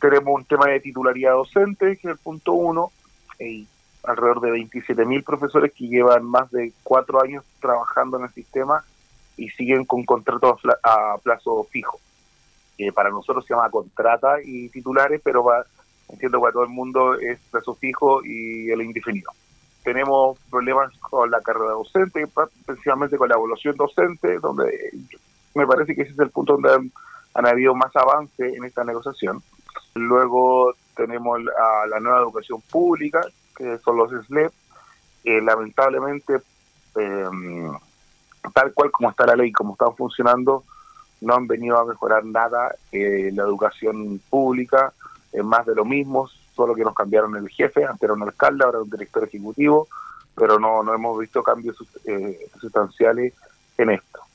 Tenemos un tema de titularidad docente, que es el punto 1, y alrededor de 27.000 profesores que llevan más de 4 años trabajando en el sistema y siguen con contratos a plazo fijo, que para nosotros se llama contrata y titulares, pero entiendo que para todo el mundo es plazo fijo y el indefinido. Tenemos problemas con la carrera docente, principalmente con la evaluación docente, donde me parece que ese es el punto donde han habido más avance en esta negociación. Luego tenemos la nueva educación pública, que son los SLEP. Lamentablemente, tal cual como está la ley, como están funcionando, no han venido a mejorar nada la educación pública, más de lo mismo, solo que nos cambiaron el jefe, antes era un alcalde, ahora un director ejecutivo, pero no hemos visto cambios sustanciales en esto.